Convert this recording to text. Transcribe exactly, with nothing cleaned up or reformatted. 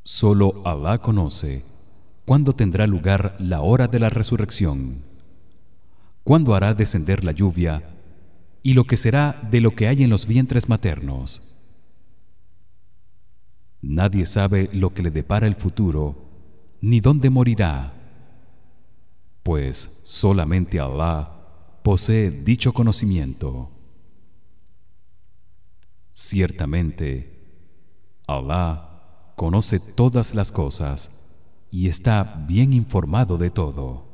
Solo Alá conoce cuándo tendrá lugar la hora de la resurrección, cuándo hará descender la lluvia y lo que será de lo que hay en los vientres maternos. Nadie sabe lo que le depara el futuro ni dónde morirá, pues solamente Alá posee dicho conocimiento. Ciertamente Alá conoce todas las cosas y está bien informado de todo.